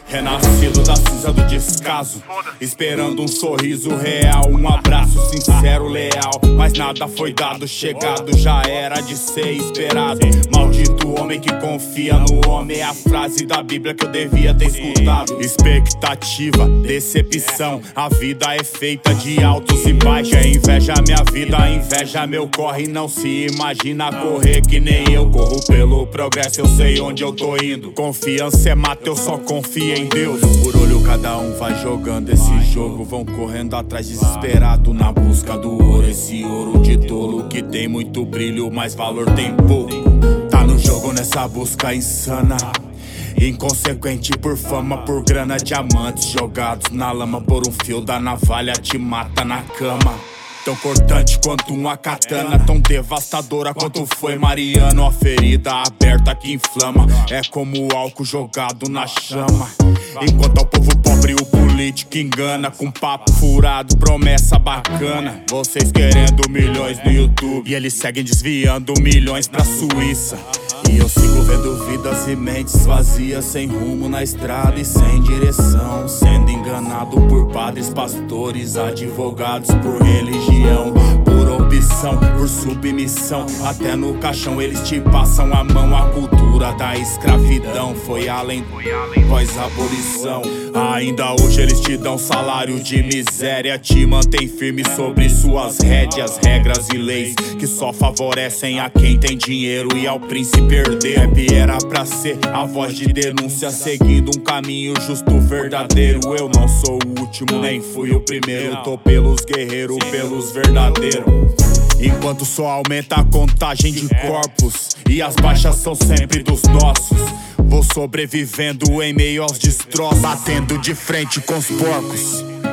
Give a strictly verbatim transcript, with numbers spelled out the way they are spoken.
Renascido da cinza do descaso, esperando um sorriso real, um abraço sincero, leal. Mas nada foi dado, chegado já era de ser esperado. Maldito homem que confia no homem, é a frase da Bíblia que eu devia ter escutado. Expectativa, decepção, a vida é feita de altos e baixos. Quem inveja minha vida, inveja meu corre. Não se imagina correr que nem eu corro pelo progresso, eu sei onde eu tô indo. Confiança é mata, eu só confio em Deus. Por olho cada um vai jogando esse jogo, vão correndo atrás desesperado na busca do ouro. Esse ouro de tolo que tem muito brilho, mas valor tem pouco. Tá no jogo nessa busca insana, inconsequente por fama, por grana. Diamantes jogados na lama, por um fio da navalha te mata na cama. Tão cortante quanto uma katana, tão devastadora quanto foi Mariano. A ferida aberta que inflama, é como o álcool jogado na chama. Enquanto ao povo pobre o político engana, com papo furado, promessa bacana. Vocês querendo milhões no YouTube, e eles seguem desviando milhões pra Suíça. E eu sigo vendo vidas e mentes vazias, sem rumo na estrada e sem direção, sendo enganado por padres, pastores, advogados, por religião, por opção, por submissão. Até no caixão eles te passam a mão. A cultura da escravidão foi além pós-abolição. Ainda hoje eles te dão salário de miséria, te mantém firme sobre suas rédeas, regras e leis que só favorecem a quem tem dinheiro e ao príncipe perder. Rap era pra ser a voz de denúncia, seguindo um caminho justo, verdadeiro. Eu não sou o último, nem fui o primeiro, tô pelos guerreiros, pelos verdadeiros. Enquanto só aumenta a contagem de corpos e as baixas são sempre dos nossos, vou sobrevivendo em meio aos destroços, batendo de frente com os porcos.